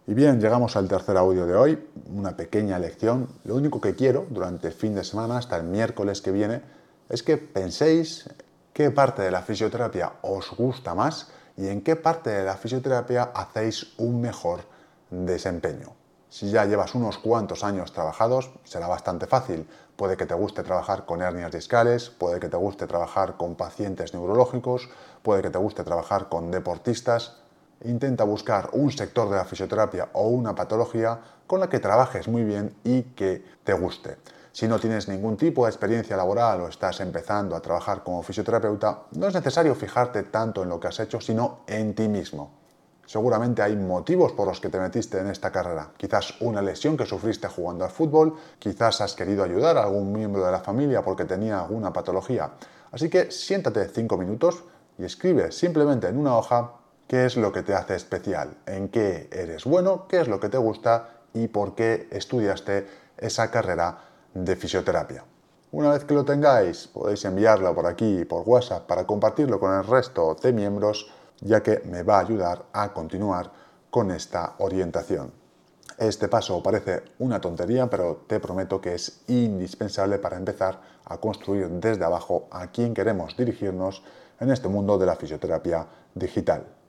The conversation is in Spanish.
Y bien, llegamos al tercer audio de hoy, una pequeña lección. Lo único que quiero durante el fin de semana, hasta el miércoles que viene, es que penséis qué parte de la fisioterapia os gusta más y en qué parte de la fisioterapia hacéis un mejor desempeño. Si ya llevas unos cuantos años trabajados, será bastante fácil. Puede que te guste trabajar con hernias discales, puede que te guste trabajar con pacientes neurológicos, puede que te guste trabajar con deportistas. Intenta buscar un sector de la fisioterapia o una patología con la que trabajes muy bien y que te guste. Si no tienes ningún tipo de experiencia laboral o estás empezando a trabajar como fisioterapeuta, no es necesario fijarte tanto en lo que has hecho, sino en ti mismo. Seguramente hay motivos por los que te metiste en esta carrera. Quizás una lesión que sufriste jugando al fútbol, quizás has querido ayudar a algún miembro de la familia porque tenía alguna patología. Así que siéntate 5 minutos y escribe simplemente en una hoja qué es lo que te hace especial, en qué eres bueno, qué es lo que te gusta y por qué estudiaste esa carrera de fisioterapia. Una vez que lo tengáis, podéis enviarlo por aquí, por WhatsApp, para compartirlo con el resto de miembros, ya que me va a ayudar a continuar con esta orientación. Este paso parece una tontería, pero te prometo que es indispensable para empezar a construir desde abajo a quién queremos dirigirnos en este mundo de la fisioterapia digital.